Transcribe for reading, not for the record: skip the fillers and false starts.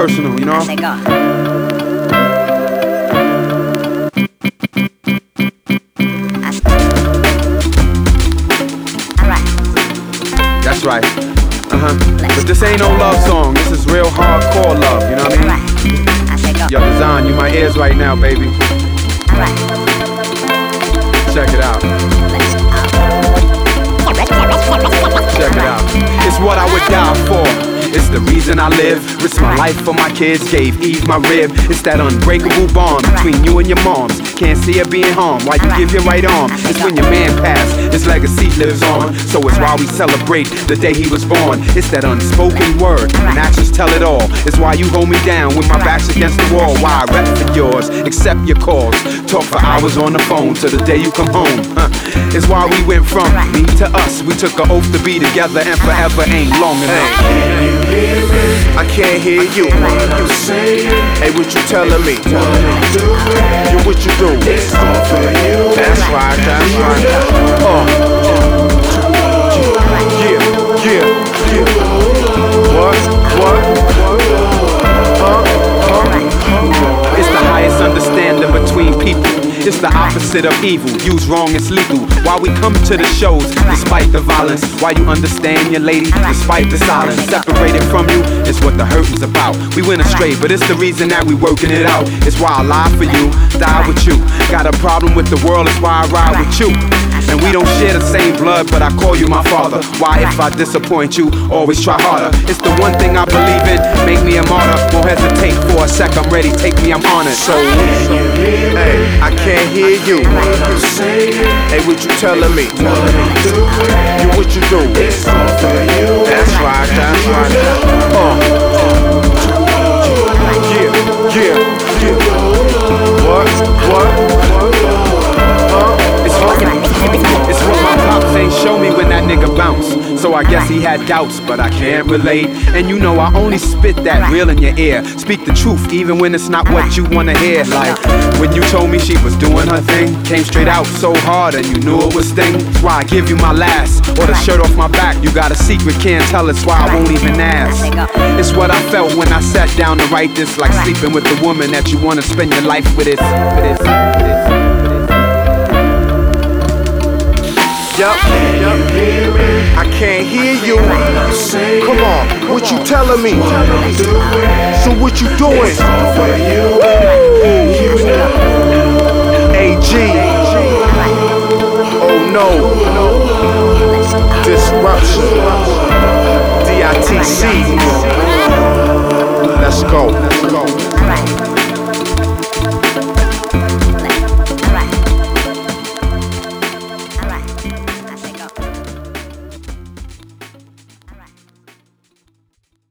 personal, you know? I say go. That's right. But this ain't no love song. This is real hardcore love, you know what I mean? I say go. Yo, Design, you my ears right now, baby. Check it out. Check it out. It's what I would die for. It's the reason I live. Risk my life for my kids. Gave Eve my rib. It's that unbreakable bond between you and your moms. Can't see her being harmed while you give your right arm. It's when your man passed, his legacy lives on. So it's why we celebrate the day he was born. It's that unspoken word, and actions tell it all. It's why you hold me down when my back's against the wall. Why I rep for yours, accept your calls. Talk for hours on the phone till the day you come home. It's why we went from me to us. We took an oath to be together, and forever ain't long enough. I can't hear you. Hey, what you telling me? You what you do? That's right, that's right. Yeah. What? It's the highest understanding between people. It's the opposite of evil. Used wrong, it's lethal. Why we come to the shows, despite the violence. Why you understand your lady, despite the silence. Separated from you, it's what the hurt is about. We went astray, but it's the reason that we working it out. It's why I lie for you, die with you. Got a problem with the world, it's why I ride with you. And we don't share the same blood, but I call you my father. Why if I disappoint you, always try harder. It's the one thing I believe in, make me a martyr. Won't hesitate for a sec, I'm ready, take me, I'm honored. So, hey, I can't hear you. Hey, what you telling me? You what you do? That's right, that's right. Yeah. What? It's what my pops ain't show me when that nigga bounce. So I guess he had doubts, but I can't relate. And you know I only spit that real in your ear. Speak the truth even when it's not what you wanna hear. Like when you told me she was doing her thing. Came straight out so hard and you knew it was sting. That's why I give you my last, or the shirt off my back. You got a secret, can't tell, it's why I won't even ask. It's what I felt when I sat down to write this. Like sleeping with the woman that you wanna spend your life with. Yup. I can't hear you. Come on, what you telling me? So what you doing? AG. Oh no. Disruption. DITC.